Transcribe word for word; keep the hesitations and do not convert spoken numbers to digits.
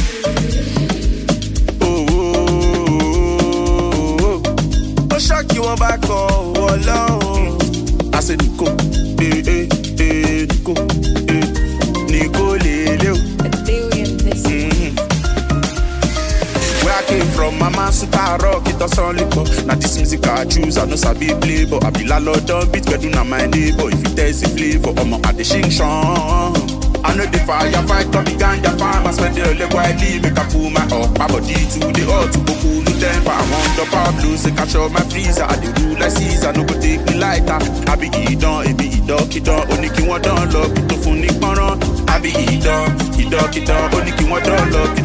Oh, oh, oh, oh. Shock you one back on alone. I said Nico, eh, eh, eh, Nico, eh, Nico, Leo. Mm-hmm. Where I came from, mama suta rock it or solid. Now this music I choose, I know sabi play, but I be la lot of beat, get do na my neighbor. If you taste the flavor, I'm at the shing shong. I know the fire fight, come began your farm. I spend the leg widely, make a pull my up. My body to the earth, to go cool the temper. I want the power blues, they catch up my freezer. I do rule like Caesar, no go take me lighter. I be Idon, it be Idon, Kidon. Only king one don't love, it to phone Nick Moron. I be Idon, Idon, Kidon. Only king one don't love,